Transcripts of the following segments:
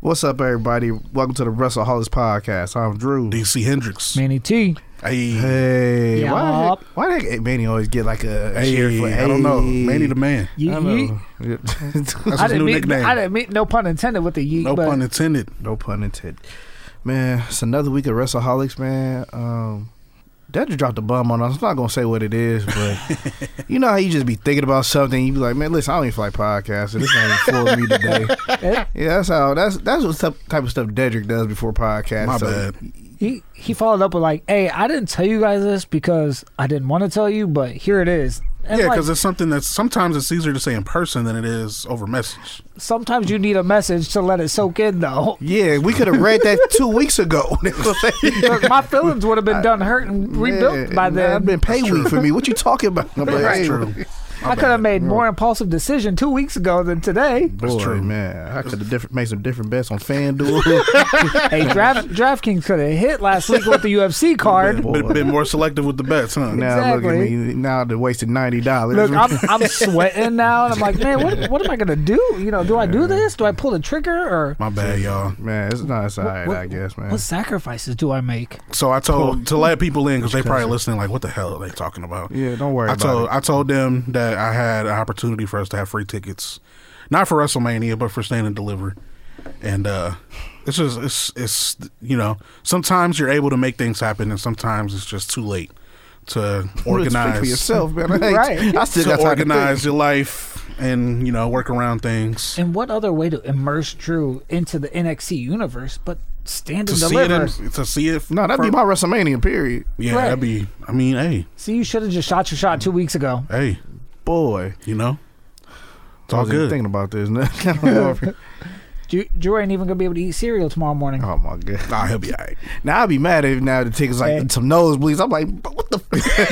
What's up, everybody? Welcome to the WrestleHolics Podcast. I'm Drew. DC Hendricks. Manny T. Hey. Yup. Why the heck Manny always get like a cheer for I don't know. Manny the man. I know. That's his new nickname. I didn't mean, no pun intended with the yeet. No but pun intended. No pun intended. Man, it's another week of WrestleHolics, man. Dedrick dropped a bum on us. I'm not going to say what it is, but you know how you just be thinking about something and you be like, man, listen, I don't even feel like podcasting. This ain't for me today. Yeah, that's what type of stuff Dedrick does before podcast. My bad. He followed up with like, hey, I didn't tell you guys this because I didn't want to tell you, but here it is. And yeah, because it's something that's sometimes it's easier to say in person than it is over message. Sometimes you need a message to let it soak in, though. Yeah, we could have read that 2 weeks ago. Look, my feelings would have been done hurt and rebuilt by then. I've been pay week for me. What you talking about? That's true. I could have made more impulsive decision 2 weeks ago than today. That's true, man. I could have made some different bets on FanDuel. Hey, DraftKings could have hit last week with the UFC card. Been more selective with the bets, huh? Now look at me. Now they wasted $90. Look, I'm sweating now, and I'm like, man, what am I gonna do? You know, do I do this? Do I pull the trigger? Or My bad, y'all. Man, it's not alright, I guess, man. What sacrifices do I make? So I told to let people in because they probably listening like, what the hell are they talking about? Yeah, don't worry about it. I told them that I had an opportunity for us to have free tickets, not for WrestleMania, but for Stand and Deliver. And it's just it's you know, sometimes you're able to make things happen, and sometimes it's just too late to organize for yourself, man. Right. I still to got time organize your life and work around things. And what other way to immerse Drew into the NXT universe but Stand and To Deliver? see it. No, that'd be my WrestleMania, period. Yeah, Right. that'd be. I mean, hey, See, you should have just shot your shot 2 weeks ago. hey, Boy. it's all I was good. thinking about this. I don't know if- Drew ain't even gonna be able to eat cereal tomorrow morning. Oh my god! Nah, he'll be all right. Now I'd be mad if now the tickets like Hey. some nosebleeds. I'm like, what the?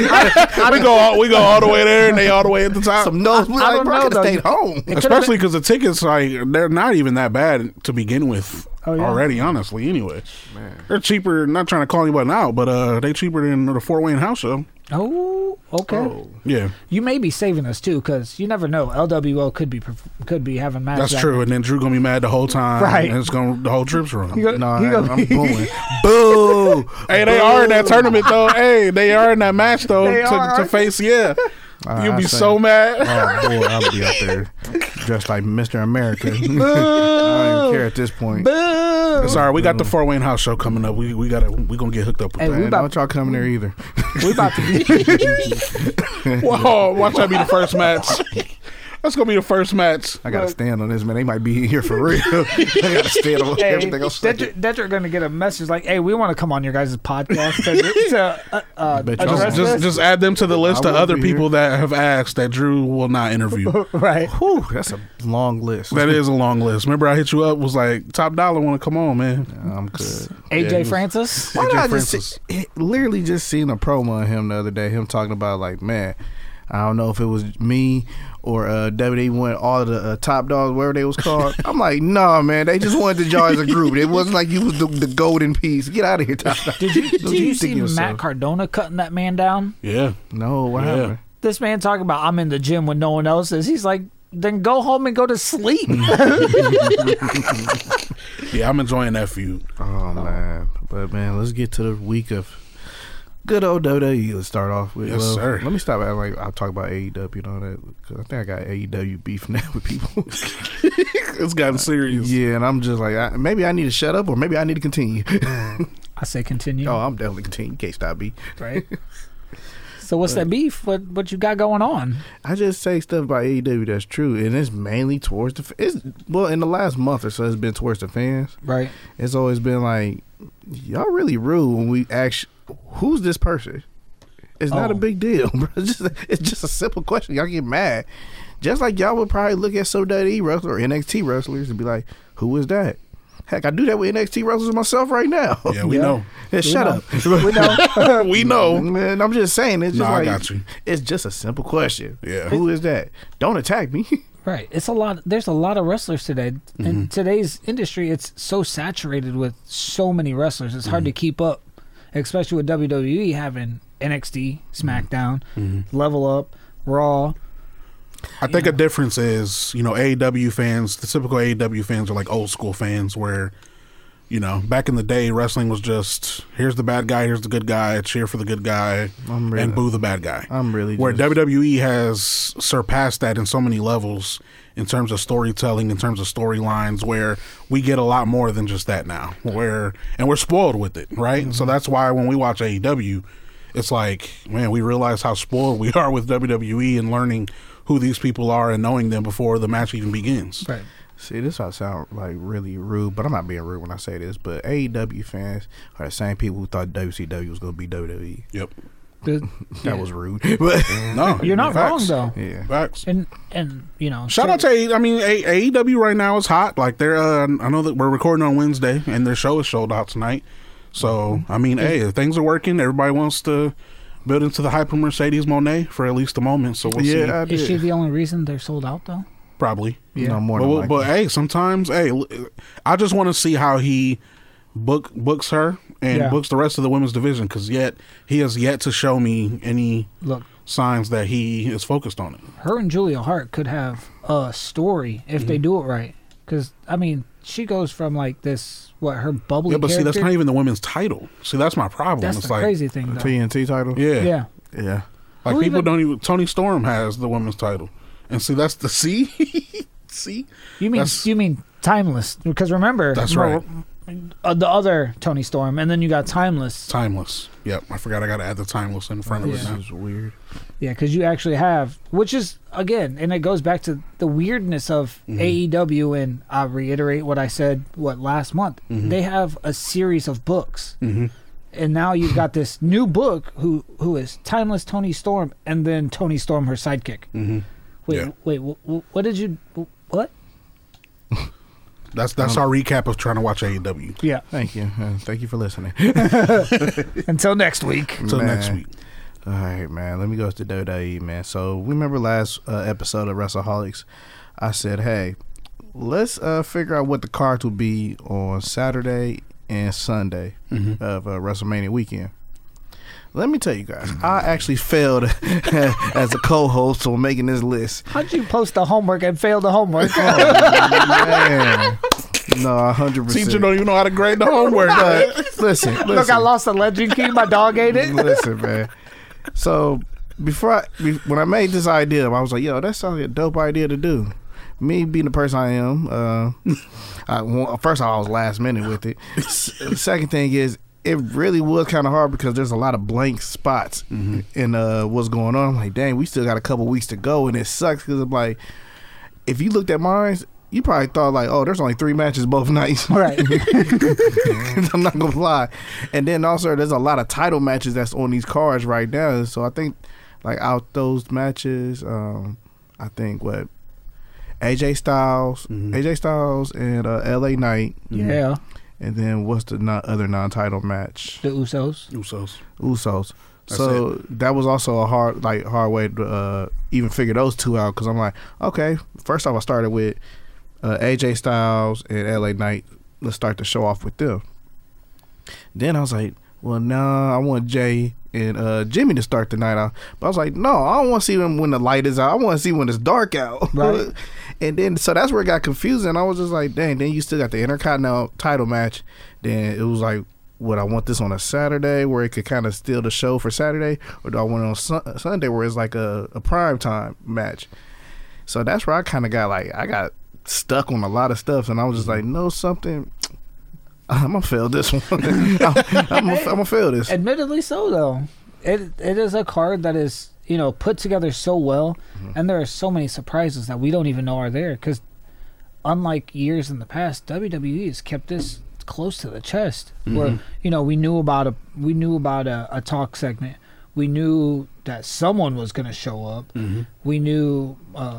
we go all the way there, and they all the way at the top. Some nosebleeds. I Like, don't bro, I know, could have though. stayed home. Especially because the tickets, like, they're not even that bad to begin with. Oh, yeah? Already, honestly. Anyway, they're cheaper. Not trying to call anybody out, but they cheaper than the Fort Wayne house show. Oh, okay. Yeah, You may be saving us too, because you never know. LWO could be having matches. that's true. And then Drew gonna be mad the whole time. Right. And it's the whole trip's wrong. No, I'm booing. Boo! Hey, they are in that tournament though. Hey, they are in that match though They are, to aren't face. Yeah, you'll I be say- so mad. Oh boy, I'll be out there dressed like Mr. America. I don't even care at this point. It's all right. We got the Fort Wayne house show coming up. We gonna get hooked up with Hey, that. we Man, about- don't y'all come there either. We about to. Whoa, watch that be the first match. That's gonna be the first match. I gotta stand on this, man. They might be here for real. I gotta stand on Hey, everything else. Dedrick gonna get a message like, "Hey, we want to come on your guys' podcast to Bet y'all address Just this." just add them to the list I of will other be people that have asked that Drew will not interview. Right. Whew, that's a long list. That is a long list. Remember, I hit you up, was like, top dollar want to come on, man. I'm good. AJ Yeah, Francis. Why AJ did I Francis. literally just seen a promo of him the other day? Him talking about like, man, I don't know if it was me or WWE went all of the top dogs, whatever they was called. I'm like, nah, man, they just wanted to join as a group. It wasn't like you was the golden piece. Get out of here, top dog. Did you think see yourself? Matt Cardona cutting that man down? Yeah. No, what Yeah. happened? This man talking about I'm in the gym when no one else is. He's like, then go home and go to sleep. Yeah, I'm enjoying that feud. Oh man, but man, let's get to the week of good old WWE. Let's start off with. Yes, sir. Let me stop at like I'll talk about AEW. You know that because I think I got AEW beef now with people. It's gotten serious. Yeah, and I'm just like, maybe I need to shut up, or maybe I need to continue. I say continue. Oh, I'm definitely continuing. You can't stop me. Right. So what's that beef? What you got going on? I just say stuff about AEW that's true, and it's mainly towards well, in the last month or so, it's been towards the fans. Right. It's always been like, y'all really rude when we ask, who's this person? It's not a big deal, bro. It's just a simple question. Y'all get mad. Just like y'all would probably look at some WWE wrestler or NXT wrestlers and be like, who is that? Heck, I do that with NXT wrestlers myself right now. Yeah, we know. Yeah, shut know. up. We know. We know. Man, I'm just saying. It's just No, I like, got you. It's just a simple question. Yeah. Who is that? Don't attack me. Right. It's a lot. There's a lot of wrestlers today. In today's industry, it's so saturated with so many wrestlers. It's hard to keep up, especially with WWE having NXT, SmackDown, Level Up, Raw, I think a difference is, AEW fans, the typical AEW fans are like old school fans where, back in the day, wrestling was just, here's the bad guy, here's the good guy, cheer for the good guy, and boo the bad guy. Where WWE has surpassed that in so many levels in terms of storytelling, in terms of storylines, where we get a lot more than just that now. And we're spoiled with it, right? Mm-hmm. So that's why when we watch AEW, it's like, man, we realize how spoiled we are with WWE and learning who these people are and knowing them before the match even begins. Right. See, this might sound like really rude, but I'm not being rude when I say this. But AEW fans are the same people who thought WCW was going to be WWE. Yep. That was rude. But no, you're not facts. wrong though. Yeah, facts. And shout out to AEW right now is hot. Like they're I know that we're recording on Wednesday and their show is sold out tonight. So if things are working, everybody wants to build into the hype of Mercedes Moné for at least a moment. So we'll see. Is she the only reason they're sold out though? Probably. Yeah. No, more than likely. But hey, sometimes I just want to see how he books her and books the rest of the women's division, because he has yet to show me any signs that he is focused on it. Her and Julia Hart could have a story if they do it right. Because she goes from like this, her bubbly but character. See, that's not even the women's title. See, that's my problem. That's it's the like, crazy thing, though. TNT title? Yeah. Like Who people don't even. Toni Storm has the women's title, and see, that's the see. You mean Timeless? Because remember, that's right. The other Toni Storm, and then you got Timeless. Timeless. Yep, I forgot. I got to add the Timeless in front of it. Now. This is weird. Yeah, because you actually have, which is again, and it goes back to the weirdness of AEW. And I reiterate what I said last month. They have a series of books, and now you've got this new book who is Timeless Toni Storm, and then Toni Storm, her sidekick. Wait, what did you? What? That's our recap of trying to watch AEW. Yeah. Thank you. Thank you for listening. Until next week. Next week. All right, man. Let me go to WWE, man. So, remember last episode of WrestleHolics, I said, hey, let's figure out what the cards will be on Saturday and Sunday of WrestleMania weekend. Let me tell you guys, I actually failed as a co-host on making this list. How'd you post the homework and fail the homework? Man. No, 100%. Teacher don't even know how to grade the homework. Listen. Look, I lost the legend key. My dog ate it. Listen, man. So, when I made this idea, I was like, yo, that sounds like a dope idea to do. Me being the person I am, first of all, I was last minute with it. Second thing is, it really was kind of hard because there's a lot of blank spots in what's going on. I'm like, dang, we still got a couple weeks to go, and it sucks because I'm like, if you looked at mine, you probably thought like, oh, there's only 3 matches both nights. Right. I'm not gonna lie. And then also there's a lot of title matches that's on these cards right now. So I think like out those matches, I think AJ Styles and LA Knight. Yeah. And then what's the other non-title match? The Usos. So that was also a hard way to even figure those two out, because I'm like, okay, first off I started with AJ Styles and LA Knight. Let's start the show off with them. Then I was like, well, I want Jay and Jimmy to start the night out. But I was like, no, I don't want to see them when the light is out. I want to see when it's dark out. Right. And then, so that's where it got confusing. I was just like, dang, then you still got the Intercontinental title match. Then it was like, would I want this on a Saturday where it could kind of steal the show for Saturday? Or do I want it on Sunday where it's like a prime time match? So that's where I kind of got stuck on a lot of stuff. And I was just like, no, something... I'm gonna fail this one. I'm gonna fail this. Admittedly, so though, it is a card that is put together so well, and there are so many surprises that we don't even know are there. Because unlike years in the past, WWE has kept this close to the chest. Where we knew about a talk segment. We knew that someone was gonna show up. We knew,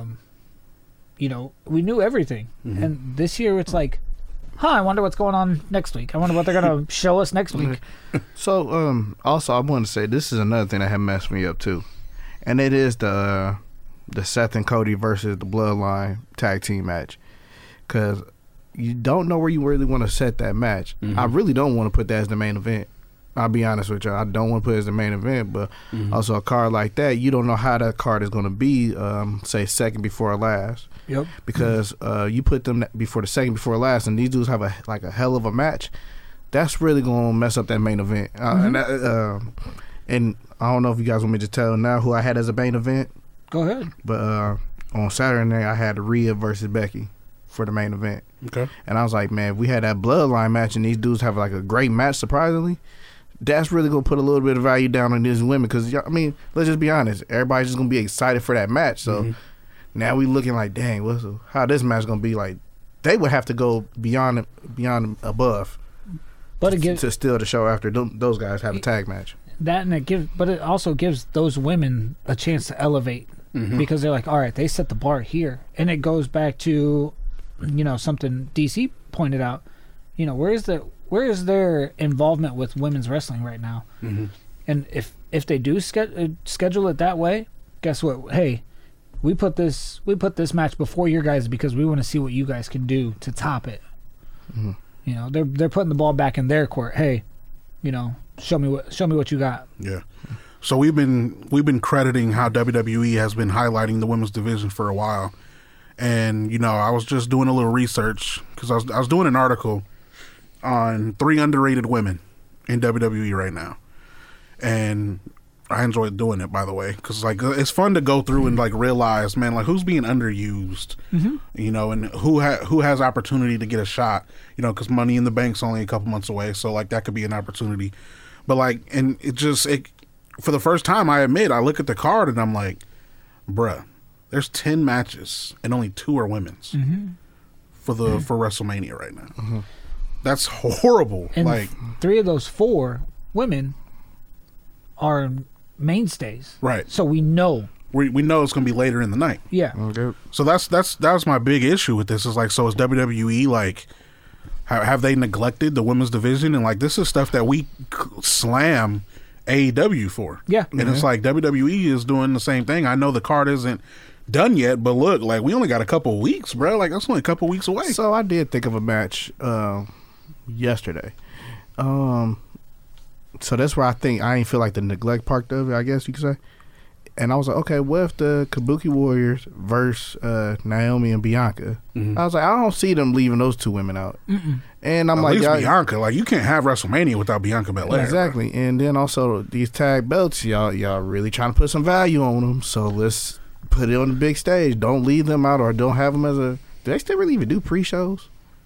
we knew everything. And this year, it's like, I wonder what's going on next week. I wonder what they're going to show us next week. So, also, I want to say this is another thing that had messed me up, too. And it is the Seth and Cody versus the Bloodline tag team match. Because you don't know where you really want to set that match. I really don't want to put that as the main event. I'll be honest with you. I don't want to put it as the main event, but also a card like that, you don't know how that card is going to be, say, second before last. Yep. Because you put them before the second before last, and these dudes have a hell of a match. That's really going to mess up that main event. And I don't know if you guys want me to tell now who I had as a main event. Go ahead. But on Saturday night, I had Rhea versus Becky for the main event. Okay. And I was like, man, if we had that bloodline match and these dudes have like a great match, surprisingly, that's really going to put a little bit of value down on these women. Because, I mean, let's just be honest. Everybody's just going to be excited for that match. So now we looking like, dang, how this match going to be like? They would have to go beyond above But it gives to steal the show after those guys have a tag match. that, and it also gives those women a chance to elevate because they're like, all right, they set the bar here, and it goes back to, something DC pointed out. Where is their involvement with women's wrestling right now? And if they do schedule it that way, guess what? Hey, we put this match before your guys because we want to see what you guys can do to top it. They're putting the ball back in their court. Hey, show me what you got. Yeah. So we've been crediting how WWE has been highlighting the women's division for a while, and I was just doing a little research because I was doing an article on 3 underrated women in WWE right now, and I enjoyed doing it, by the way, because it's fun to go through and realize, man, who's being underused, and who has opportunity to get a shot, because Money in the Bank's only a couple months away, so that could be an opportunity. But and it for the first time, I admit, I look at the card and I'm like, bruh, there's 10 matches and only 2 are women's for WrestleMania right now. That's horrible. And 3 of those 4 women are mainstays, right? So we know we know it's gonna be later in the night. Yeah. Okay. So that was my big issue with this. Is so is WWE have they neglected the women's division? And this is stuff that we slam AEW for. Yeah. And it's WWE is doing the same thing. I know the card isn't done yet, but look, we only got a couple of weeks, bro. That's only a couple of weeks away. So I did think of a match yesterday. So that's where I think I ain't feel like the neglect part of it, I guess you could say. And I was like, okay, what if the Kabuki Warriors versus Naomi and Bianca? I was like, I don't see them leaving those 2 women out. And I'm At like, least Bianca, you can't have WrestleMania without Bianca Belair. Exactly. Bro. And then also these tag belts, y'all really trying to put some value on them. So let's put it on the big stage. Don't leave them out or don't have them as a. Do they still really even do pre-shows?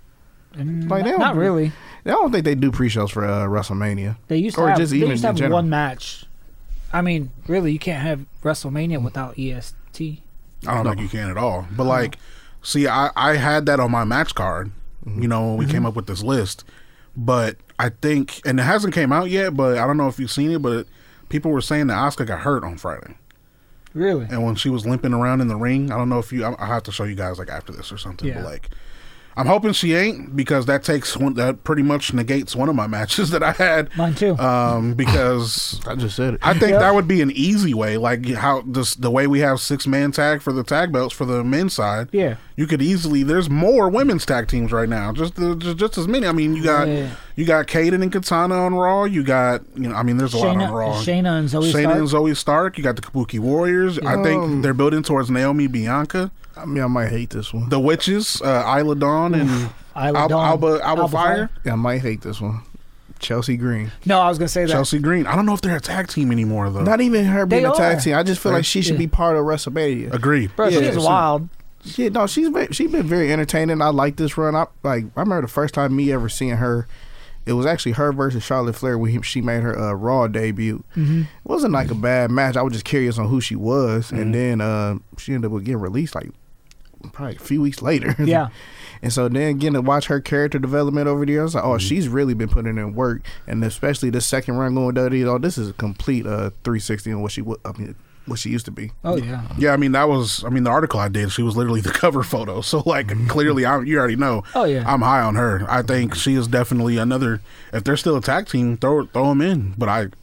Not really. I don't think they do pre-shows for WrestleMania. They used to have one match. I mean, really, you can't have WrestleMania without EST. I don't think you can at all. But see, I had that on my match card, when we came up with this list. But I think, and it hasn't came out yet, but I don't know if you've seen it, but people were saying that Asuka got hurt on Friday. Really? And when she was limping around in the ring, I don't know if I'll have to show you guys after this or something. Yeah. But I'm hoping she ain't, because that pretty much negates one of my matches that I had. Mine too. Because I just said it. I think that would be an easy way, how the way we have 6-man tag for the tag belts for the men's side. Yeah. You could easily. There's more women's tag teams right now, just as many. I mean, you got Kaden and Katana on Raw. You got there's a lot on Raw. Shayna and Zoe Stark. You got the Kabuki Warriors. I think they're building towards Naomi, Bianca. I mean, I might hate this one. The Witches, Isla Dawn and Alba Fire. Yeah, I might hate this one. Chelsea Green. No, I was gonna say that. Chelsea Green. I don't know if they're a tag team anymore though. Not even her being They a tag are. team. I just feel like she should be part of WrestleMania. Agree. Bro, Yeah, she's wild. Yeah, no, she's been very entertaining. I like this run. I remember the first time me ever seeing her. It was actually her versus Charlotte Flair when she made her Raw debut. It wasn't a bad match. I was just curious on who she was, and then she ended up getting released probably a few weeks later. Yeah. And so then getting to watch her character development over there, I was like, oh, she's really been putting in work, and especially this second run going with WWE. This is a complete 360 on what she used to be. Oh yeah. Yeah, the article I did, she was literally the cover photo. So clearly, you already know. Oh yeah. I'm high on her. I think she is definitely another. If they're still a tag team, throw them in. But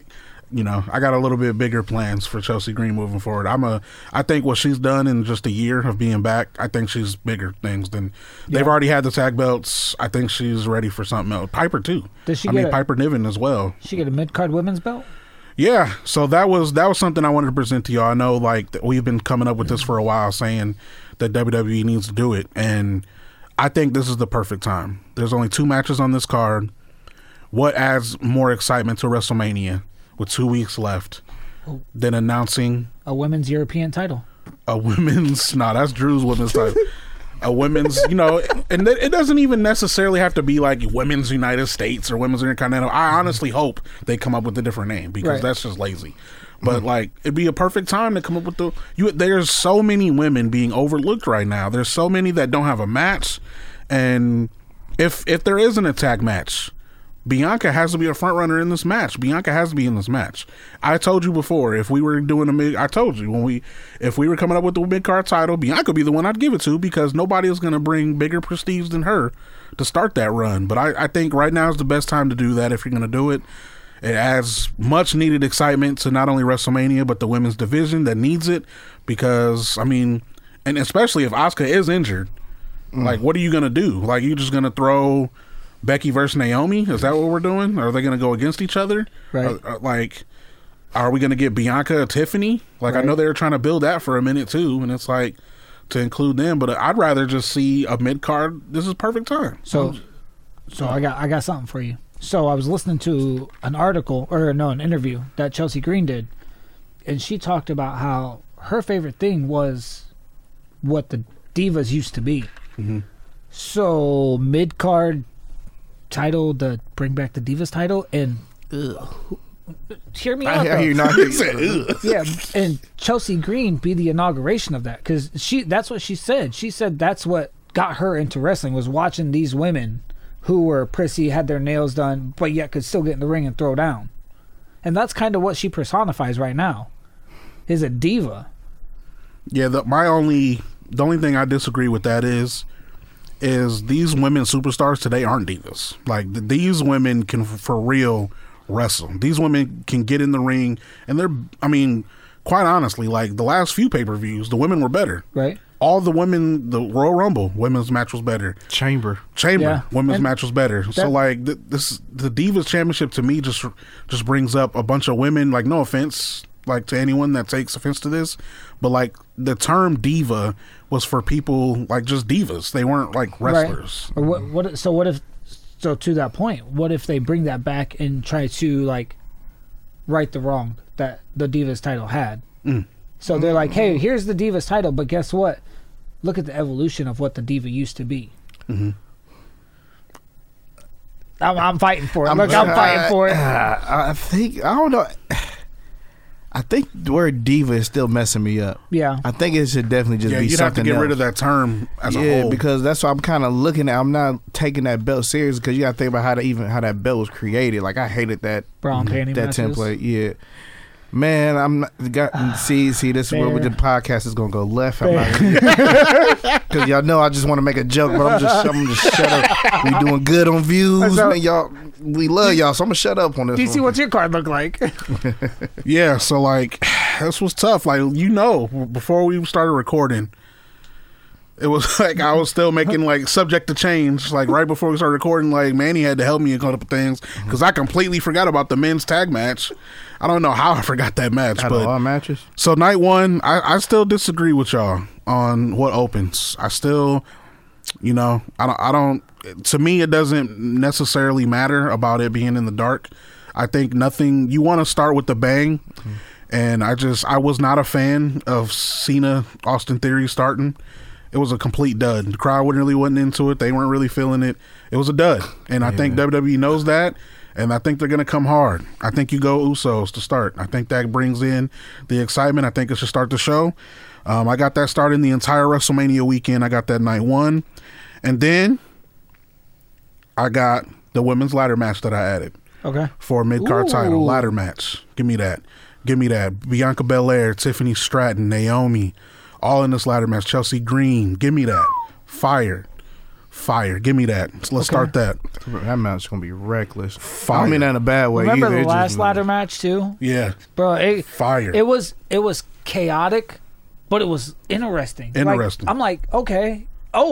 I got a little bit bigger plans for Chelsea Green moving forward. I think what she's done in just a year of being back, I think she's bigger things than they've already had the tag belts. I think she's ready for something else. Piper too. Piper Niven as well. She get a mid-card women's belt? Yeah, so that was something I wanted to present to y'all. I know we've been coming up with this for a while, saying that WWE needs to do it, and I think this is the perfect time. There's only 2 matches on this card. What adds more excitement to WrestleMania with 2 weeks left than announcing a women's European title? That's Drew's women's title. A women's, and it doesn't even necessarily have to be like Women's United States or Women's Intercontinental. I honestly hope they come up with a different name because that's just lazy. But it'd be a perfect time to come up with there's so many women being overlooked right now. There's so many that don't have a match, and if there isn't a tag match, Bianca has to be a front runner in this match. Bianca has to be in this match. I told you before, if we were doing if we were coming up with the mid-card title, Bianca would be the one I'd give it to because nobody is going to bring bigger prestige than her to start that run. But I think right now is the best time to do that if you're going to do it. It adds much needed excitement to not only WrestleMania, but the women's division that needs it because, and especially if Asuka is injured, what are you going to do? You just going to throw Becky versus Naomi? Is that what we're doing? Are they going to go against each other? Right. Are we going to get Bianca Tiffany? Right. I know they were trying to build that for a minute too, and it's to include them, but I'd rather just see a mid card. This is perfect time. So I got something for you. So I was listening to an interview that Chelsea Green did, and she talked about how her favorite thing was what the Divas used to be. Mm-hmm. So mid card title to bring back the Divas title, and hear me out. I hear you not. Yeah, and Chelsea Green be the inauguration of that because that's what she said. She said that's what got her into wrestling was watching these women who were prissy, had their nails done, but yet could still get in the ring and throw down. And that's kind of what she personifies right now, is a diva. Yeah, the only thing I disagree with that is these women superstars today aren't divas. These women can for real wrestle. These women can get in the ring, and quite honestly, the last few pay-per-views, the women were better. Right. All the women, the Royal Rumble women's match was better. Chamber women's match was better. So the Divas Championship to me just brings up a bunch of women. No offense, to anyone that takes offense to this, but the term diva was for people just divas. They weren't wrestlers. Right. So to that point, what if they bring that back and try to right the wrong that the Divas title had? So they're hey, here's the Divas title, but guess what? Look at the evolution of what the Diva used to be. Mm-hmm. I'm fighting for it. I'm fighting for it. I don't know. I think the word diva is still messing me up. Yeah. I think it should definitely just be something else. You'd have to get rid of that term as a whole. Yeah, because that's what I'm kind of looking at. I'm not taking that belt serious because you got to think about how that belt was created. I hated that brown panty that matches. template. Yeah. Man, I'm not see. This is where the podcast is gonna go left. Because y'all know I just want to make a joke, but I'm just shut up. We doing good on views, man. Y'all, we love y'all, so I'm gonna shut up on this. DC, what's your card look like? Yeah, so this was tough. Before we started recording, it was I was still making subject to change. Right before we started recording, Manny had to help me a couple things because I completely forgot about the men's tag match. I don't know how I forgot that match. Out of all matches. So night one, I still disagree with y'all on what opens. I still, I don't. To me, it doesn't necessarily matter about it being in the dark. I think nothing. You want to start with the bang. Mm-hmm. And I was not a fan of Cena Austin Theory starting. It was a complete dud. The crowd really wasn't into it. They weren't really feeling it. It was a dud. And I think WWE knows that. And I think they're going to come hard. I think you go Usos to start. I think that brings in the excitement. I think it should start the show. I got that starting the entire WrestleMania weekend. I got that night one. And then I got the women's ladder match that I added. Okay. For a mid-card title. Ladder match. Give me that. Bianca Belair, Tiffany Stratton, Naomi, all in this ladder match. Chelsea Green. Give me that. Fire. Fire. Give me that. Let's start that. That match is gonna be reckless. Fire. I don't mean that in a bad way. Remember either. the It last just- ladder match too, Yeah. bro? Fire. It was chaotic, but it was interesting. Interesting. I'm like, okay,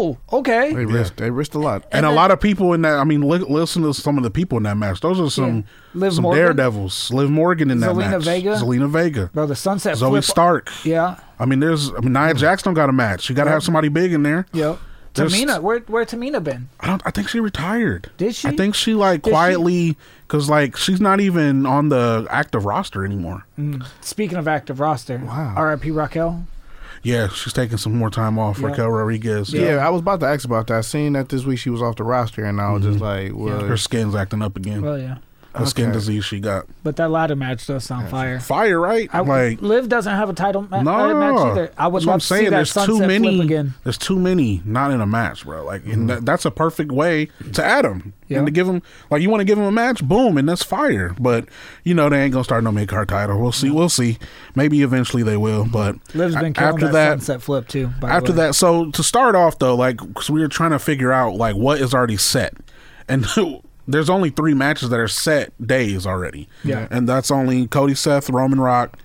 okay. They risked a lot. And a lot of people in that, I mean, listen to some of the people in that match. Those are some Liv Morgan? daredevils. Liv Morgan in that Zelina match. Vega? Zelina Vega. Bro, the sunset Zoe flip. Stark. Yeah. I mean, Nia Jax don't got a match. You got to have somebody big in there. Yep. There's- Tamina, where Tamina been? I think she retired. Did she? I think she like Did she? quietly, because like she's not even on the active roster anymore. Speaking of active roster, Wow. R.I.P. Raquel. Yeah, she's taking some more time off. Yeah. Raquel Rodriguez. Yeah, I was about to ask about that. I seen that this week she was off the roster, and I was just like, well, Her skin's acting up again. Well, yeah. The skin Okay. disease she got. But that ladder match does sound fire. Fire, right? like Liv doesn't have a title match no, either. I would that's what love I'm to saying. see that There's sunset too many. flip again. There's too many not in a match, bro. Like, and that's a perfect way to add them Yeah. and to give them. Like, you want to give them a match, boom, and that's fire. But they ain't gonna start no mid card title. We'll see. We'll see. Maybe eventually they will. But Liv's been killing after that sunset flip too. after that, so to start off though, like, cause we were trying to figure out like what is already set, and there's only 3 matches that are set days already. Yeah. And that's only Cody Seth, Roman Rock,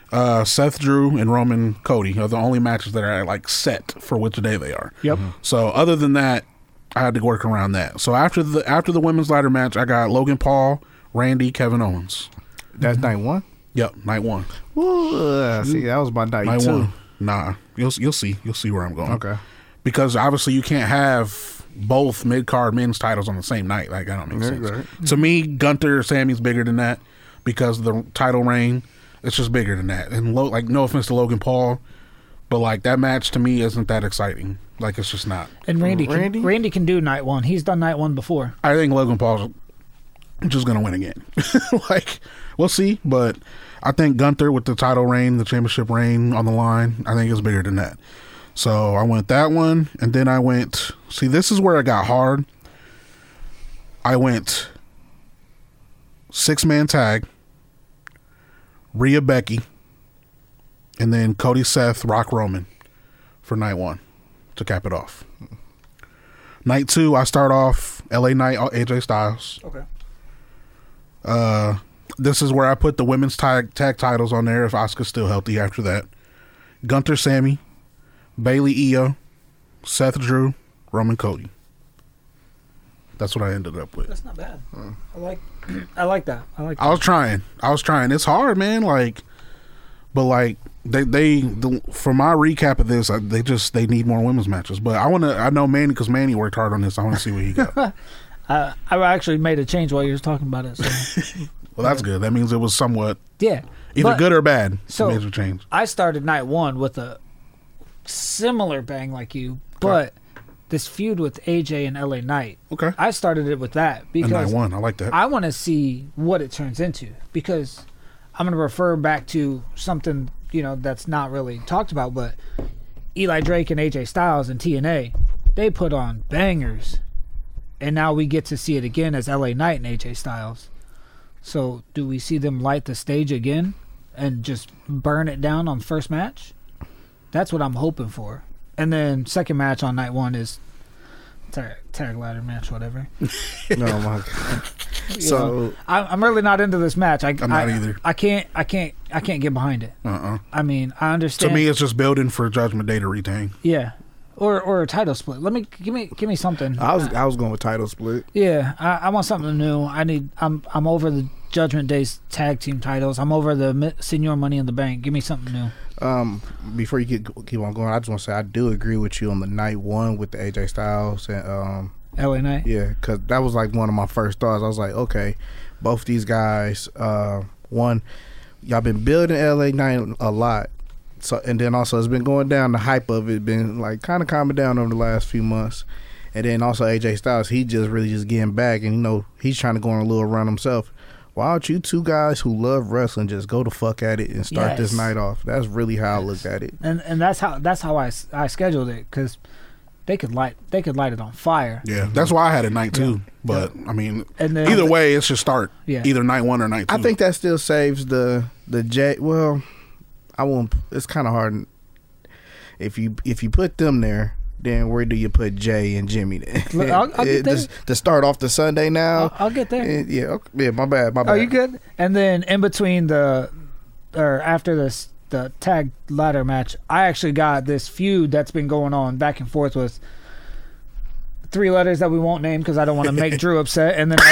Seth Drew, and Roman Cody are the only matches that are like set for which day they are. Yep. So other than that, I had to work around that. So after the women's ladder match, I got Logan Paul, Randy, Kevin Owens. that's night one. Yep, night one. Ooh, see, that was my night, Night two. one. Nah, you'll see where I'm going. Okay. Because obviously you can't have both mid-card men's titles on the same night. Like, that don't make sense. Right. To me, Gunther, Sammy's bigger than that because the title reign, it's just bigger than that. And like, no offense to Logan Paul, but like that match to me isn't that exciting. Like, it's just not. And Randy Randy? can do night one. He's done night one before. I think Logan Paul's just gonna win again. Like, we'll see, but I think Gunther with the title reign, the championship reign on the line, I think it's bigger than that. So I went that one, and then I went. See, this is where it got hard. I went 6-man tag, Rhea Becky, and then Cody Seth, Rock Roman for night one to cap it off. Night two, I start off LA Knight, AJ Styles. Okay. This is where I put the women's tag titles on there if Asuka's still healthy after that. Gunther, Sammy, Bailey, Io, Seth, Drew, Roman, Cody. That's what I ended up with. That's not bad. I like that. I like that. I was trying. It's hard, man. Like, but like for my recap of this, they need more women's matches. But I know Manny, because Manny worked hard on this. I want to see what he got. I actually made a change while you were talking about it. So. Well, that's good. That means it was somewhat Yeah. either But- good or bad. So- Major change. I started night one with a similar bang like you, but this feud with AJ and LA Knight, Okay. I started it with that And because night one, I like that. I want to see what it turns into, because I'm going to refer back to something, that's not really talked about, but Eli Drake and AJ Styles and TNA, they put on bangers, and now we get to see it again as LA Knight and AJ Styles. So do we see them light the stage again and just burn it down on first match? That's what I'm hoping for. And then second match on night one is tag ladder match, whatever. No, my God. So I'm really not into this match. I'm not either. I can't get behind it. I mean, I To understand. me, it's just building for Judgment Day to retain. Yeah, or a title split. Give me something. I was going with title split. Yeah, I want something new. I'm over the Judgment Day's tag team titles. I'm over the Senior Money in the Bank. Give me something new. Before you keep on going, I just want to say I do agree with you on the night one with the AJ Styles and LA Knight. yeah, because that was like one of my first thoughts. I was like, okay, both these guys, one, y'all been building LA Knight a lot. So, and then also it's been going down. The hype of it been like kind of calming down over the last few months. And then also AJ Styles, he just really just getting back, and he's trying to go on a little run himself. Why don't you two guys who love wrestling just go the fuck at it and start this night off? That's really how I looked at it. And that's how I scheduled it, because they could light it on fire. Yeah, that's why I had it night two. But I mean, And then- either way, it should start Yeah. either night one or night two. I think that still saves the J. Well, I won't. It's kind of hard if you put them there. then where do you put Jay and Jimmy then? Look, I'll get there. To start off the Sunday now. I'll get there. Yeah, my bad. Are you good? And then in between after this, the tag ladder match, I actually got this feud that's been going on back and forth with 3 letters that we won't name because I don't want to make Drew upset, and then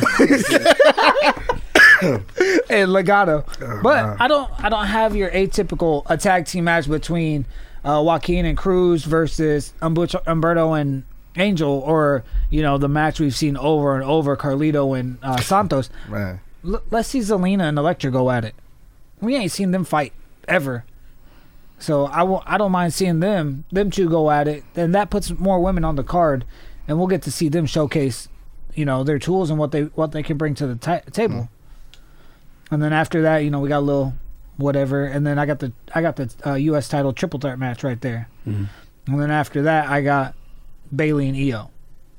and Legado. But I don't have your atypical a tag team match between Joaquin and Cruz versus Humberto and Angel, or the match we've seen over and over, Carlito and Santos. Right. Let's see Zelina and Elektra go at it. We ain't seen them fight ever, so I don't mind seeing them two go at it. And that puts more women on the card, and we'll get to see them showcase, their tools and what they can bring to the table. And then after that, we got a little whatever, and then I got the U.S. title triple threat match right there. And then after that, I got Bayley and Io.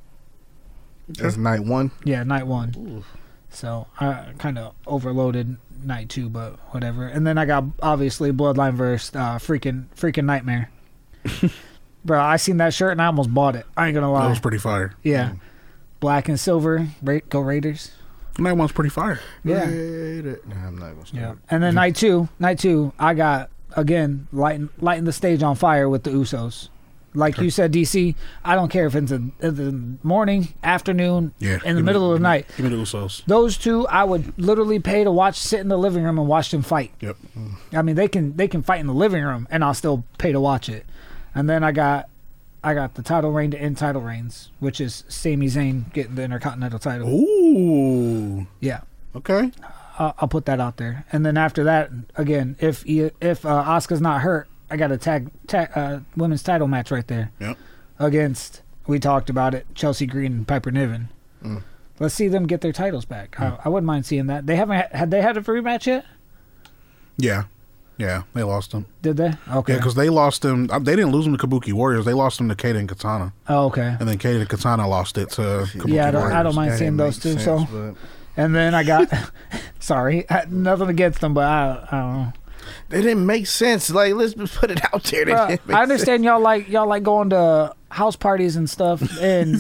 That's night 1. Yeah, night 1. Ooh. So I kind of overloaded night 2, but whatever. And then I got obviously Bloodline versus freaking Nightmare. Bro, I seen that shirt and I almost bought it. I ain't gonna lie. That was pretty fire. Yeah, black and silver. Go Raiders. That one's pretty fire. Yeah. Nah, I'm not gonna start. Yeah. And then night two, I got again lighting the stage on fire with the Usos. Like you said, DC, I don't care if it's in the morning, afternoon, in the middle of the night. Give me the Usos. Those two, I would literally pay to sit in the living room and watch them fight. Yep. I mean, they can fight in the living room, and I'll still pay to watch it. And then I got the title reign to end title reigns, which is Sami Zayn getting the Intercontinental title. Ooh. Yeah. Okay. I'll put that out there. And then after that, again, if Asuka's not hurt, I got a tag women's title match right there. Yep. Against, we talked about it, Chelsea Green and Piper Niven. Let's see them get their titles back. I wouldn't mind seeing that. They haven't had a rematch yet? Yeah. Yeah, they lost them. Did they? Okay. Yeah, because they lost them. They didn't lose them to Kabuki Warriors. They lost them to Kata and Katana. Oh, okay. And then Kata and Katana lost it to Kabuki Warriors. I don't mind seeing those two. And then I got, sorry, nothing against them, but I don't know. They didn't make sense. Like, let's just put it out there. I understand y'all like going to house parties and stuff and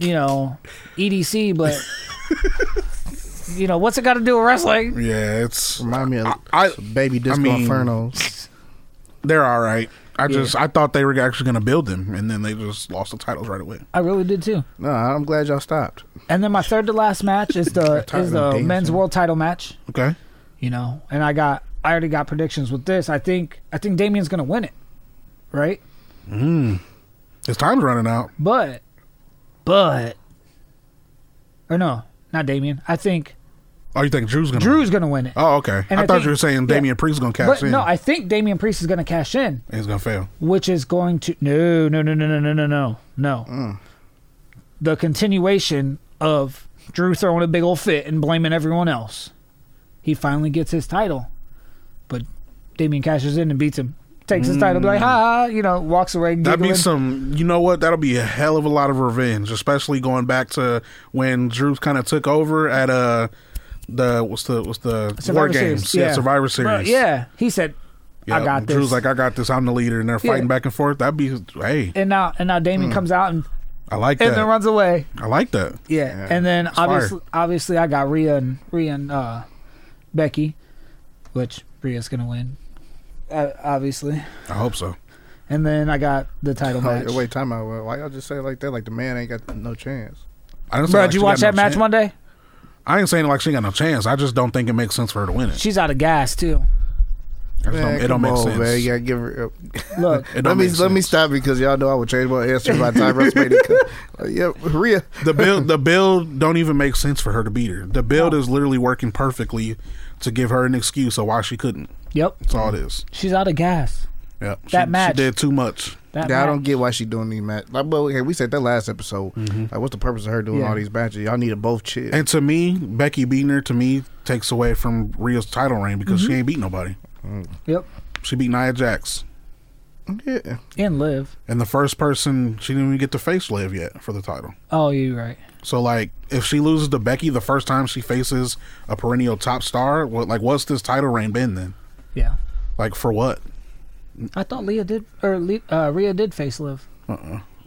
EDC, but what's it got to do with wrestling? Yeah, it's remind me of Baby Disco Infernos. They're all right. I thought they were actually going to build them, and then they just lost the titles right away. I really did too. No, I'm glad y'all stopped. And then my third to last match is the men's world title match. Okay. And I already got predictions with this. I think Damien's going to win it, right? His time's running out. But, or no, not Damien. I think. Oh, you think Drew's going to win it? Oh, okay. And I thought you were saying Damian Priest is going to cash in. No, I think Damian Priest is going to cash in. And he's going to fail. Which is going to no. The continuation of Drew throwing a big old fit and blaming everyone else. He finally gets his title, but Damien cashes in and beats him. Takes his title, be like, walks away. Giggling. That'd be that'll be a hell of a lot of revenge, especially going back to when Drew kind of took over at what's the War Games? Yeah, Survivor Series. Yeah, he said, I got this. Drew's like, I got this. I'm the leader, and they're fighting back and forth. That'd be And now Damien comes out and I like that. And then runs away. I like that. Yeah. And then obviously I got Rhea and Becky, which Rhea's gonna win. Obviously. I hope so. And then I got the title match. Wait, time out. Why y'all just say it like that? Like the man ain't got no chance. Bro, did you watch that match Monday? I ain't saying like she ain't got no chance. I just don't think it makes sense for her to win it. She's out of gas too. It don't make sense. Man, you gotta give her. Look, let me stop because y'all know I would change my answer by the time WrestleMania. Rhea. The build don't even make sense for her to beat her. The build is literally working perfectly to give her an excuse of why she couldn't. Yep, that's all it is. She's out of gas. Yep, that match. She did too much. I don't get why she doing these matches. Like, but okay, we said that last episode. Like, what's the purpose of her doing all these matches? Y'all need to both chill. And to me, Becky beating her takes away from Rhea's title reign because she ain't beat nobody. Yep. She beat Nia Jax. Yeah. And Liv. And the first person, she didn't even get to face Liv yet for the title. Oh, you're right. So, like, if she loses to Becky the first time she faces a perennial top star, what's this title reign been then? Yeah. Like, for what? I thought Rhea did face Liv.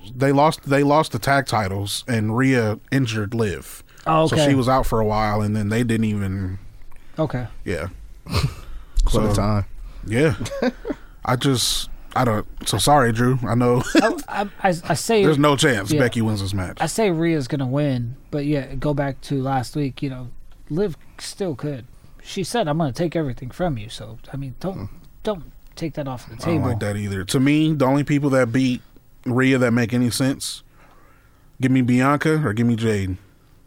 they lost the tag titles, and Rhea injured Liv. Oh, okay. So she was out for a while, and then they didn't even. Okay. Yeah. What a time. Yeah. I don't. So sorry, Drew. I know I say there's no chance yeah. Becky wins this match. I say Rhea's gonna win, but yeah, go back to last week. You know, Liv still could. She said, "I'm gonna take everything from you." So I mean, don't take that off the I table. don't like that either. To me, the only people that beat Rhea that make any sense, give me Bianca or give me Jade.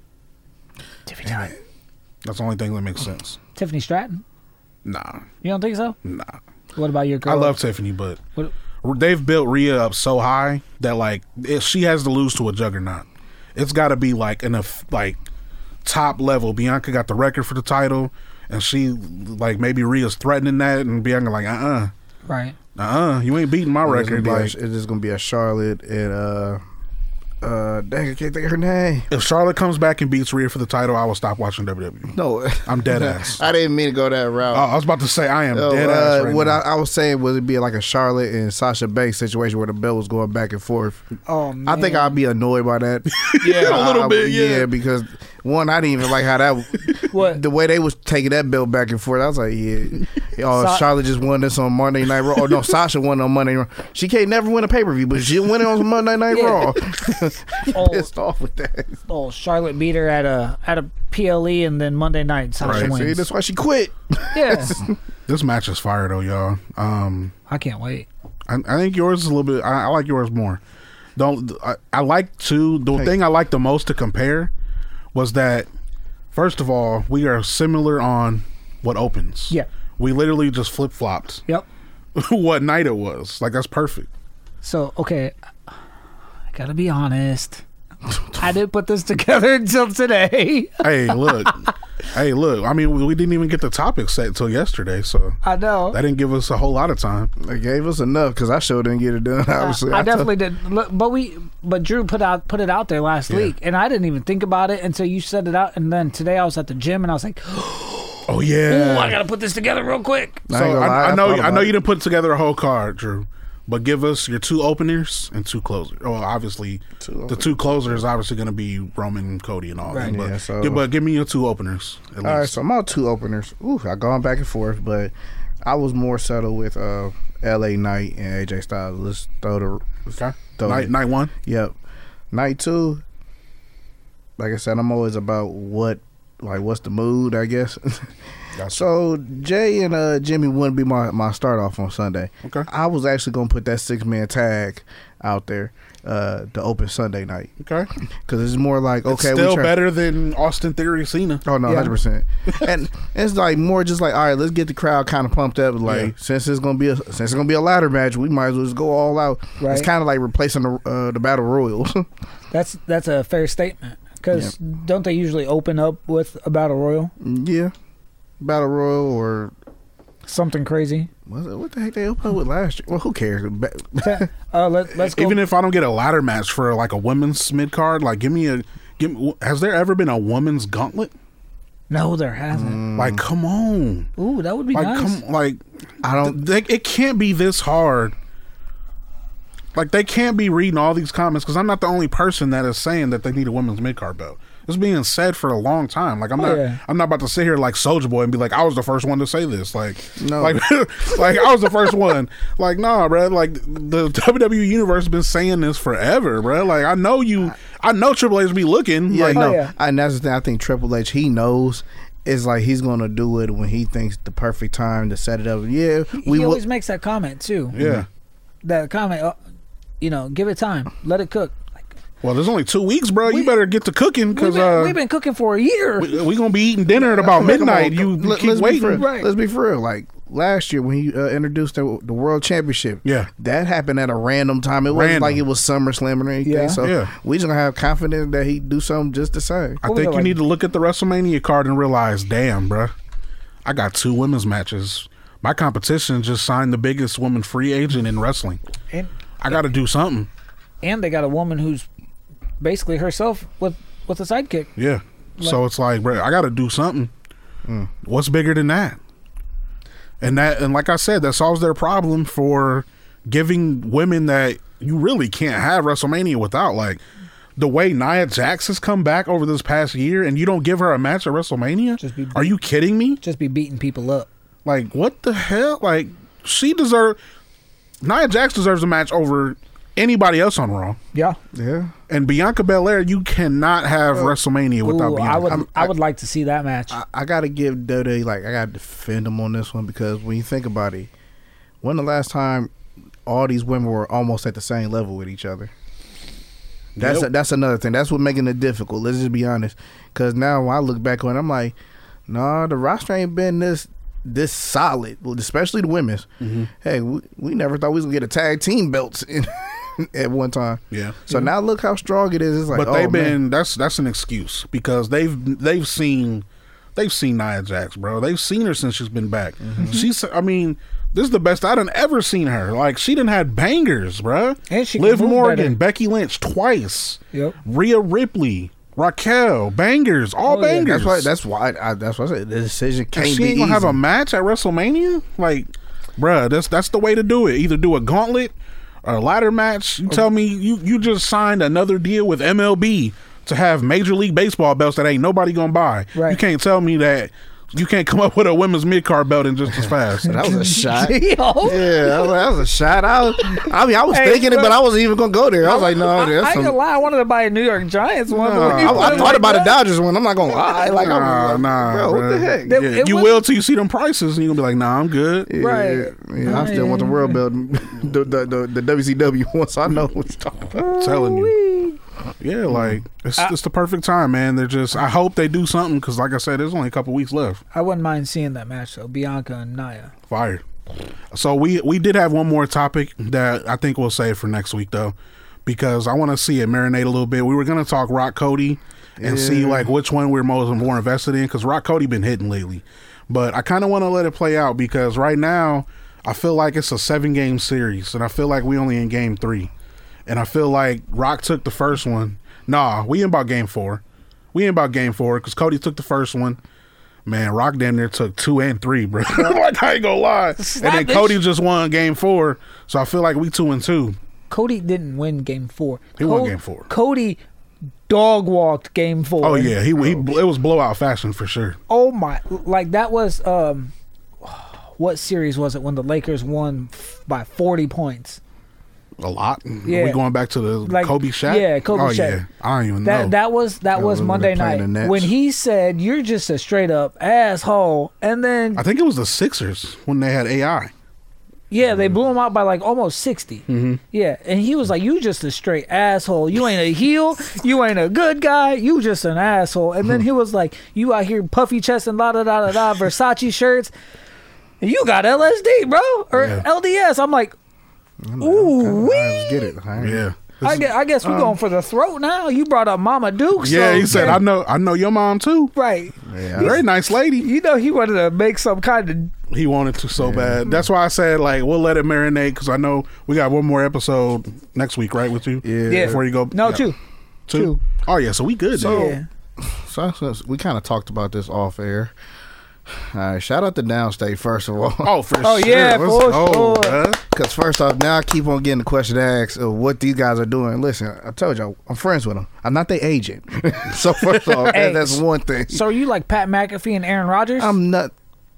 Tiffany That's the only thing that makes sense. Tiffany Stratton. Nah. You don't think so? Nah. What about your girl? I love Tiffany, but What- they've built Rhea up so high that like if she has to lose to a juggernaut. It's got to be like top level. Bianca got the record for the title, and she like maybe Rhea's threatening that, and Bianca like Right. you ain't beating my record. Like It's just gonna be a Charlotte and dang, I can't think of her name. if Charlotte comes back and beats Rhea for the title, I will stop watching WWE. No, I'm dead ass. I didn't mean to go that route. Oh, I was about to say I am dead ass right what now. I was saying was it'd be like a Charlotte and Sasha Banks situation where the belt was going back and forth. Oh man. I think I'd be annoyed by that. Yeah, a little bit, yeah. because one, I didn't even like how that What? the way they was taking that belt back and forth. I was like, Sa- Charlotte just won this on Monday Night Raw. Oh no, Sasha won on Monday Raw. She can't never win a pay per view, but she'll win it on Monday Night Yeah. Raw. Oh. Pissed off with that. Oh, Charlotte beat her at a PLE, and then Monday night Sasha Right. wins. See, that's why she quit. Yeah. This match is fire though, y'all. I can't wait. I think yours is a little bit. I like yours more. I like to. The thing I like the most to compare was that first of all we are similar on what opens. Yeah. We literally just flip flopped Yep. what night it was. Like that's perfect. So okay, I gotta be honest. I didn't put this together until today. Hey, look. I mean, we didn't even get the topic set until yesterday, so I know. that didn't give us a whole lot of time. They gave us enough because I sure didn't get it done. Obviously, I definitely did. Look, but Drew put it out there last week, and I didn't even think about it until you said it out. And then today I was at the gym, and I was like, Oh yeah. "Oh, I gotta put this together real quick." I ain't So gonna lie, I know thought about you didn't put together a whole card, Drew. But give us your two openers and two closers. Well, obviously, the two closers obviously going to be Roman and Cody and all Right. that. But, Yeah, so- but give me your two openers at All right, least. so I'm out two openers. Ooh, I gone back and forth, but I was more settled with LA Knight and AJ Styles. Let's throw the Okay. throw Night it. one. Yep. Night two, like I said, I'm always about what's the mood, I guess. Gotcha. So Jay and Jimmy wouldn't be my start off on Sunday. Okay. I was actually gonna put that 6-man tag out there to open Sunday night Okay. because it's more like okay, Still we try- better than Austin Theory Cena. Oh no, Yeah. 100%. And it's like more just like all right, let's get the crowd kind of pumped up. Like Yeah. since it's gonna be a ladder match, we might as well just go all out. Right. It's kind of like replacing the battle royal. That's a fair statement. Because don't they usually open up with a battle royal, Yeah, battle royal or something crazy? what the heck they opened with last year? Well, who cares? Let's go. Even if I don't get a ladder match for like a women's mid card, like give me. Has there ever been a women's gauntlet? No, there hasn't. Like, come on. Ooh, that would be Like, nice. I don't. It can't be this hard. Like they can't be reading all these comments because I'm not the only person that is saying that they need a women's mid card belt. It's being said for a long time. Like I'm not about to sit here like Soulja Boy and be like I was the first one to say this. Like No. like I was the first one. Like nah, bro. Like the WWE universe has been saying this forever, bro. Like I know Triple H be looking. Yeah, like no. yeah. And that's the thing. I think Triple H, he knows. It's like he's gonna do it when he thinks the perfect time to set it up. Yeah, He always makes that comment too. yeah. That comment, give it time, let it cook. Like, Well, there's only 2 weeks, bro. You better get to cooking because we've been cooking for a year. we gonna be eating dinner at about midnight. You keep let's waiting. Be for real. Right. Let's be for real. Like last year when he introduced the World Championship, Yeah. that happened at a random time. It wasn't Random. like it was SummerSlam or anything. Yeah. So Yeah. we just gonna have confidence that he do something just the same. I What was think it you like? need to look at the WrestleMania card and realize, damn, bruh, I got 2 women's matches. My competition just signed the biggest woman free agent in wrestling. And I got to do something. they got a woman who's basically herself with a sidekick. Yeah. So it's like, bruh, I got to do something. What's bigger than that? And like I said, that solves their problem for giving women that you really can't have WrestleMania without. Like the way Nia Jax has come back over this past year, and you don't give her a match at WrestleMania? Are you kidding me? Just be beating people up. Like, what the hell? Like, Nia Jax deserves a match over anybody else on Raw. Yeah. And Bianca Belair, you cannot have WrestleMania without Bianca. I would like to see that match. I got to give WWE, like, I got to defend them on this one, because when you think about it, when the last time all these women were almost at the same level with each other? That's another thing. That's what making it difficult. Let's just be honest. Because now when I look back on it, I'm like, nah, the roster ain't been this solid, especially the women's. Mm-hmm. Hey, we never thought we was gonna get a tag team belts at one time. Yeah. So now look how strong it is. It's like, but they've been that's an excuse, because they've seen Nia Jax, bro. They've seen her since she's been back. Mm-hmm. This is the best I done ever seen her. Like, she done had bangers, bro. And she Liv can move Morgan, better. Becky Lynch twice. Yep. Rhea Ripley, Raquel, bangers, all yeah. bangers. That's why I said the decision And can't she be ain't gonna easy. have a match at WrestleMania? Like, bruh, that's the way to do it. Either do a gauntlet or a ladder match. You tell me you just signed another deal with MLB to have Major League Baseball belts that ain't nobody gonna buy. Right. You can't tell me that you can't come up with a women's mid-card belt in just as fast. That was a shot. Yo. Yeah, that was a shot. I was Hey, thinking it, bro. but I wasn't even gonna go there. I was like, no, I that's ain't some. gonna lie. I wanted to buy a New York Giants one. No, but when you put I it thought like about the that- Dodgers one. I'm not gonna lie. Like, Nah, bro, what the bruh. heck? That- Yeah, it you was- will till you see them prices, and you're gonna be like, nah, I'm good. Yeah, Right. Yeah, I still want the world belt, the WCW one, so I know what you're talking about. I'm telling you. Ooh-wee. Yeah, like it's the perfect time, man. They're just. I hope they do something, because, like I said, there's only a couple weeks left. I wouldn't mind seeing that match though. Bianca and Nia. Fire. So we did have one more topic that I think we'll save for next week, though, because I want to see it marinate a little bit. We were gonna talk Rock Cody and see like which one we're more invested in, because Rock Cody been hitting lately, but I kind of want to let it play out, because right now I feel like it's a 7-game series, and I feel like we only in game 3. And I feel like Rock took the first one. Nah, we in about game 4. We in about game 4, because Cody took the first one. Man, Rock damn near took 2 and 3, bro. Like, I ain't gonna lie. And then Cody just won game 4. So I feel like we 2-2. Cody didn't win game 4. He won game 4. Cody dog walked game 4. Oh, yeah. It was blowout fashion for sure. Oh my! Like that was what series was it when the Lakers won by 40 points? A lot. Yeah. We going back to the Like, Kobe Shaq? yeah, Kobe oh, Shaq. Yeah. I don't even know. That was was when Monday they played the night Nets. when he said you're just a straight up asshole, and then I think it was the Sixers when they had AI. yeah, they blew him out by like almost 60. Mm-hmm. Yeah, and he was like, "You just a straight asshole. You ain't a heel. You ain't a good guy. You just an asshole." And then he was like, "You out here puffy chest and da da da da da Versace shirts. And you got LSD, bro, or Yeah. LDS." I'm like, ooh, I just get it. Yeah. I guess we're going for the throat now. You brought up Mama Duke. Yeah, so, he said, I know your mom too. Right. Yeah, Very nice lady. You know he wanted to make some kind of He wanted to so bad. That's why I said, like, we'll let it marinate, because I know we got one more episode next week, right, with you? Yeah. Before you go. no yeah. two. Two? Oh, yeah, so we good. So- then. Yeah. So we kind of talked about this off air. All right, shout out to Downstate first of all. Oh, for Oh, sure. yeah, Let's for go, sure. bruh. Because first off, now I keep on getting the question asked of what these guys are doing. Listen, I told y'all, I'm friends with them. I'm not their agent. So first off, Hey, that's one thing. So are you like Pat McAfee and Aaron Rodgers? I'm not.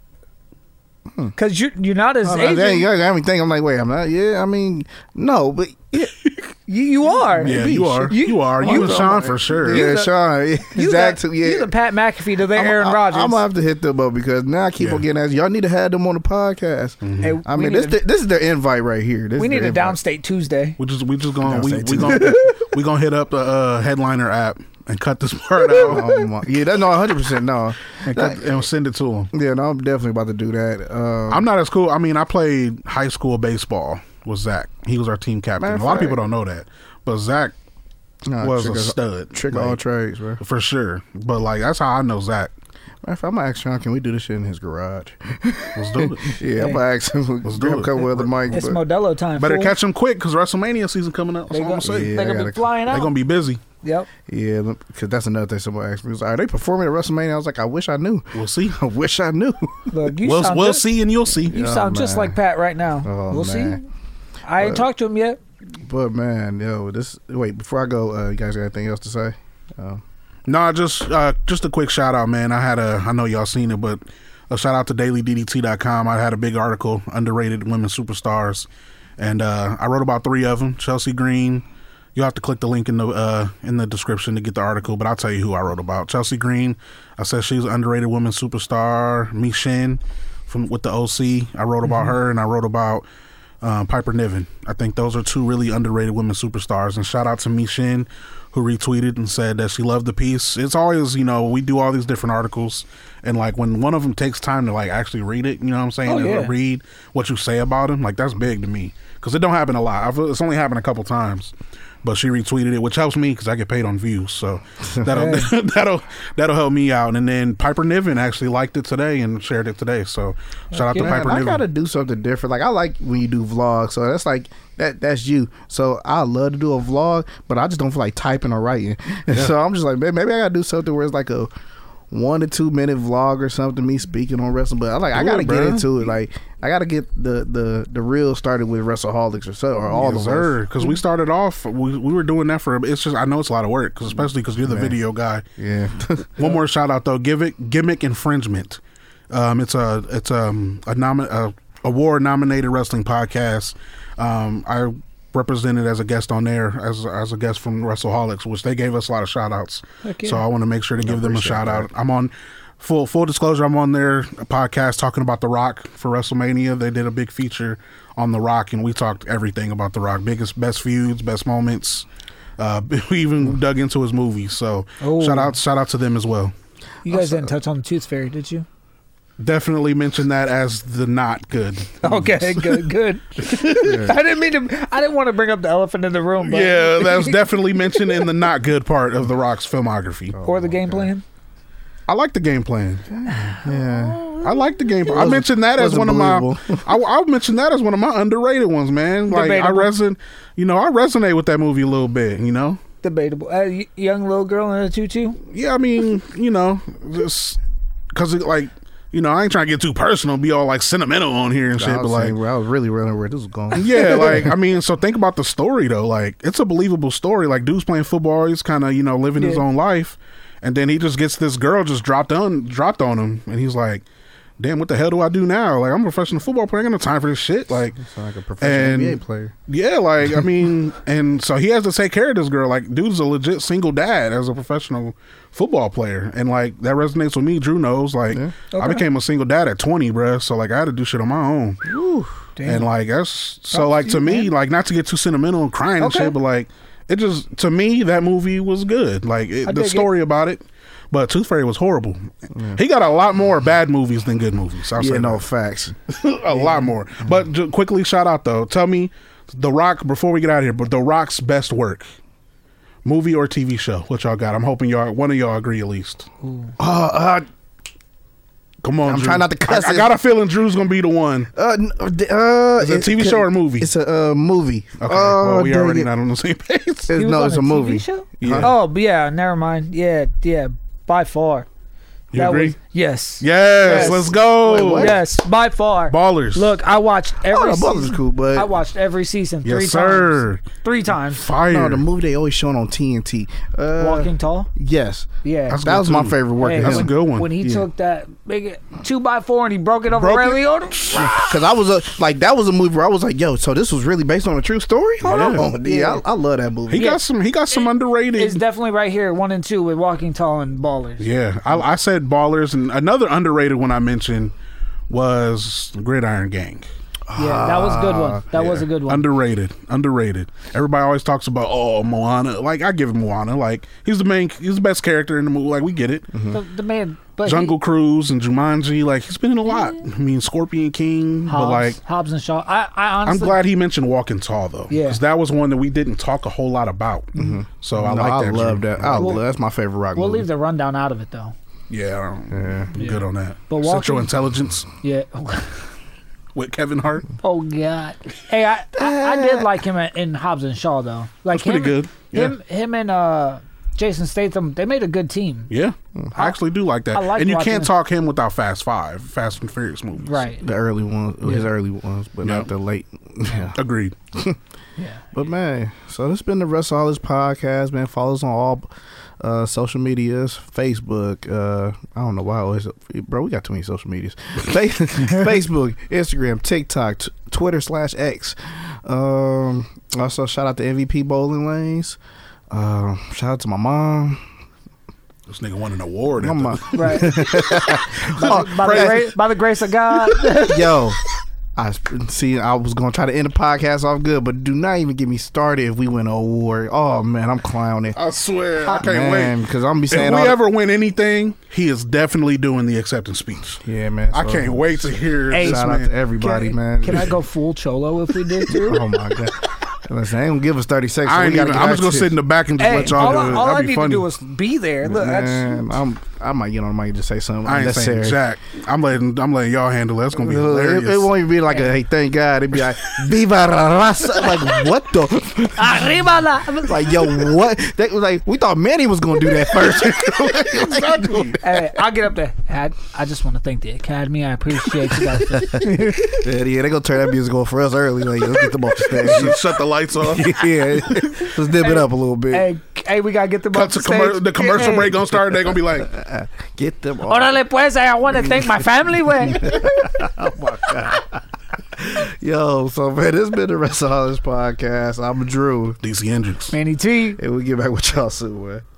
Because you're not his I agent. got me thinking. I'm like, wait, I'm not. Yeah, I mean, no, but yeah, You are. Yeah, you are. You are. You and Sean for sure. yeah, the- Sean, You exactly. You're Yeah, the Pat McAfee to their Aaron Rodgers. I'm gonna have to hit them up because now I keep Yeah. on getting asked. Y'all need to have them on the podcast. Hey, I we mean, need this is their invite right here. This we is need their a invite. Downstate Tuesday. We just gonna Downstate we gonna hit up the headliner app and cut this part out Oh, my- yeah, that's no 100%. No, and send it to him. yeah, no, I'm definitely about to do that. I'm not as cool. I mean, I played high school baseball with Zach. He was our team captain. Matter of A lot of fact- people don't know that, but Zach was a stud. Trick Like, all trades, bro. for sure. But like that's how I know Zach. Matter of fact, I'm gonna ask Sean, can we do this shit in his garage? Let's do it. Yeah, I'm gonna ask him. Let's Grab do a it. couple other mics. It's but- Modelo time. Better fool. catch him quick, because WrestleMania season coming up. That's They all I'm go- gonna say. Yeah. They're I gonna be gotta- flying They're out. gonna be busy. Yep. Yeah, because that's another thing somebody asked me. Was, are they performing at WrestleMania? I was like, I wish I knew. We'll see. I wish I knew. Look, you We'll sound we'll just, see and you'll see. You Oh, sound just man. like Pat right now. Oh, we'll man. see. I ain't talked to him yet. But man, yo, wait, before I go, you guys got anything else to say? No, just a quick shout out, man. I know y'all seen it, but a shout out to dailyddt.com. I had a big article, underrated women superstars, and I wrote about 3 of them. Chelsea Green. You'll have to click the link in the description to get the article, but I'll tell you who I wrote about. Chelsea Green, I said she's an underrated women superstar. Mi Shin with the OC, I wrote about her, and I wrote about Piper Niven. I think those are 2 really underrated women superstars. And shout out to Mi Shin, who retweeted and said that she loved the piece. It's always, we do all these different articles, and like when one of them takes time to like actually read it, you know what I'm saying? Yeah. Read what you say about them, like that's big to me because it don't happen a lot. It's only happened a couple times. But she retweeted it, which helps me because I get paid on views, so that'll help me out. And then Piper Niven actually liked it today and shared it today. So shout out to Piper Niven. I gotta do something different. Like I like when you do vlogs, so that's like that's you. So I love to do a vlog, but I just don't feel like typing or writing. And so I'm just like, maybe I gotta do something where it's like a 1 to 2 minute vlog or something, me speaking on wrestling. But I gotta get into it. Like I gotta get the real started with WrestleHolics or all the work. Because we started off, we were doing that for. It's just I know it's a lot of work, especially because you're the video guy. Yeah. One more shout out though, Gimmick Infringement. It's a award nominated wrestling podcast. I represented as a guest on there as a guest from WrestleHolics, which they gave us a lot of shout outs. Okay. So I want to make sure to give them a shout out. I'm on full disclosure, I'm on their podcast talking about The Rock for WrestleMania. They did a big feature on The Rock, and we talked everything about The Rock, best feuds, best moments. We even dug into his movies. So shout out to them as well. You guys didn't touch on the Tooth Fairy, did you? Definitely mention that as the not good. Okay, good. I didn't want to bring up the elephant in the room. But Yeah, that was definitely mentioned in the not good part of The Rock's filmography. Or the game plan. I like the game plan. Yeah. I like the game plan. I mentioned that as one of my. I mentioned that as one of my underrated ones, man. Like Debatable. I resonate with that movie a little bit. Debatable. Young little girl in a tutu. Yeah, I mean, just because I ain't trying to get too personal, be all like sentimental on here and shit. But like, I was really running where this was going. yeah, like I mean, so think about the story though. Like, it's a believable story. Like, dude's playing football. He's kind of living his own life, and then he just gets this girl just dropped on him, and he's like, damn, what the hell do I do now? Like, I'm a professional football player. I ain't got no time for this shit. Like, Sound like a professional NBA player. Yeah, like, I mean, and so he has to take care of this girl. Like, dude's a legit single dad as a professional football player. And, like, that resonates with me. Drew knows. Like, I became a single dad at 20, bruh. So, like, I had to do shit on my own. Ooh, damn. And, like, that's, so, like, to me, like, not to get too sentimental and crying and shit, but, like, it just, to me, that movie was good. Like, the story about it. But Tooth Fairy was horrible. Yeah. He got a lot more bad movies than good movies. I'll say no that. facts. A lot more. But quickly, shout out though. Tell me, The Rock, before we get out of here, but The Rock's best work, movie or TV show? What y'all got? I'm hoping one of y'all agree at least. Come on, I'm Drew. trying not to cuss. I got a feeling Drew's gonna be the one. Is it a TV show or movie? It's a movie. Okay, well, we already not on the same page. It's a movie. TV show? Yeah. Oh, but yeah, never mind. Yeah, by far. You agree? Yes. Yes, let's go. Wait, what? Yes, by far. Ballers. Look, I watched every season. Ballers is cool, but I watched every season Yes, 3 sir. times. 3 times. Fire. no, the movie they always showing on TNT. Walking Tall? Yes. Yeah. That was my favorite work. Hey, of That's him. a good one. When he took that big 2x4 and he broke it over Broke Ray it? Liotta. Because I was that was a movie where I was like, yo, so this was really based on a true story? Hold on. Yeah, I love that movie. He got some underrated. It's definitely right here, 1 and 2 with Walking Tall and Ballers. Yeah, I said Ballers, and another underrated one I mentioned was Gridiron Gang. Yeah, that was a good one. That was a good one. Underrated. Everybody always talks about Moana. Like, I give him Moana. Like, he's the best character in the movie. Like, we get it. The man, but Jungle Cruise and Jumanji. Like, he's been in a lot. I mean, Scorpion King. But like, Hobbs and Shaw. I honestly, I'm glad he mentioned Walking Tall though. Yeah, because that was one that we didn't talk a whole lot about. So I like that. I love that. That's my favorite rock We'll movie. leave the rundown out of it though. Yeah, I'm good on that. But Central Intelligence Yeah. with Kevin Hart. Oh God. Hey, I did like him in Hobbs and Shaw though. Like That's pretty good. Yeah. Him and Jason Statham, they made a good team. Yeah, I actually do like that. I like and you watching can't it. talk him without Fast and Furious movies. Right. The early ones, his early ones, but Yeah. not the late. Yeah. Agreed. Yeah. But man, so this has been the Wrestleaholics podcast, man. Follow us on all social medias, Facebook. I don't know why I always, bro. We got too many social medias. Facebook, Instagram, TikTok, Twitter/X. Also, shout out to MVP Bowling Lanes. Shout out to my mom. This nigga won an award. My at the- mom. Right. By the grace of God. Yo, I was gonna try to end the podcast off good, but do not even get me started if we win an award. Oh man, I'm clowning. I swear, I can't wait. Because I'm gonna be saying If we all ever win anything, he is definitely doing the acceptance speech. yeah, man. I so can't wait to hear Hey, this Shout out man. to everybody, man. Can I go full cholo if we did too? Oh my god. Listen, I ain't gonna give us 30 seconds. I ain't even, I'm just gonna sit in the back and just Hey, let y'all all do it. I That'd be need funny. to do is be there. Look, Man, I might get on the mic and just say something I ain't saying unnecessary. Jack. I'm letting y'all handle it. That's gonna be hilarious. It won't even be like a hey, thank God. It'd be like Viva la raza. Like what the? Arriba la. Like yo, what? They was like we thought Manny was gonna do that first. Exactly. Hey, I'll get up there. I just want to thank the Academy. I appreciate you guys. Yeah, they gonna turn that music on for us early. Like let's get them off the stage. Shut the lights off. Yeah, let's dip it up a little bit. Hey, we gotta get them Cut up to the stage. the commercial Hey. break gonna start. They're gonna be like, Get them off. Órale pues, I want to thank my family. Way. Yo, so man, this has been the Wrestleaholics podcast. I'm Drew, DC Hendricks. Manny T. and we get back with y'all soon, man.